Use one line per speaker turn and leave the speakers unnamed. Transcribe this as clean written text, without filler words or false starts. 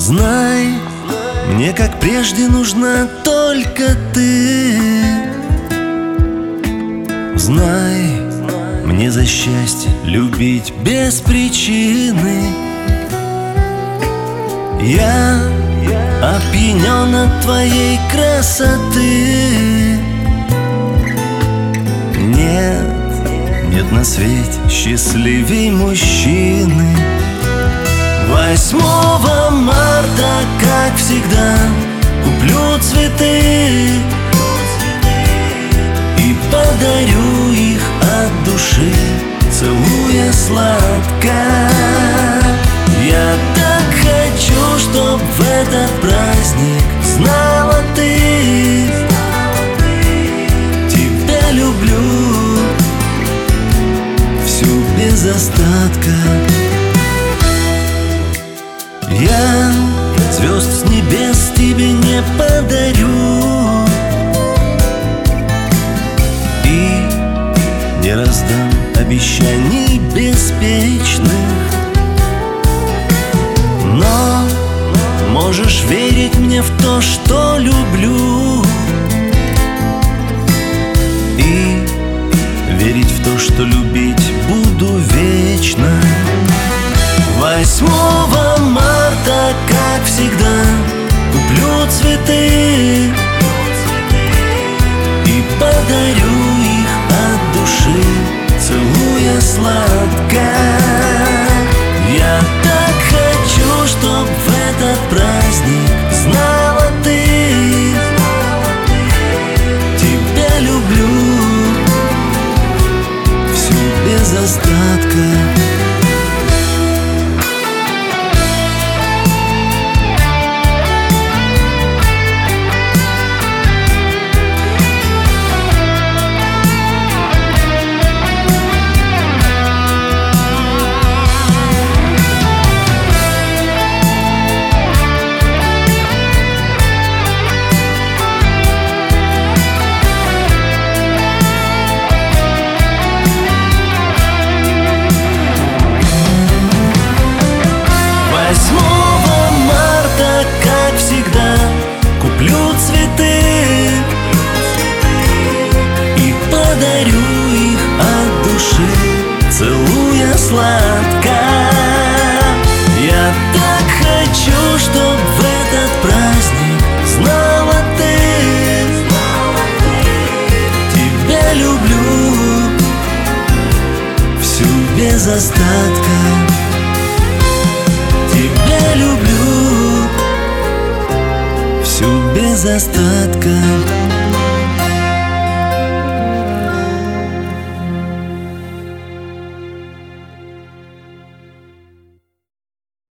Знай, мне как прежде нужна только ты. Знай, мне за счастье любить без причины. Я опьянен от твоей красоты. Нет на свете счастливей мужчины. 8 марта, как всегда, куплю цветы и подарю их от души, целуя сладко. Я так хочу, чтоб в этот праздник знала ты: тебя люблю всю без остатка. Я звезд с небес тебе не подарю и не раздам обещаний беспечных, но можешь верить мне в то, что люблю, и верить в то, что любить буду вечно. 8 марта, как всегда, куплю цветы и подарю их от души, целуя сладко. Я так хочу, чтоб в этот праздник знала ты: тебя люблю всю без остатка. Куплю цветы и подарю их от души, целуя сладко. Я так хочу, чтоб в этот праздник знала ты: тебя люблю всю без остатка. Тебя люблю всю без остатка.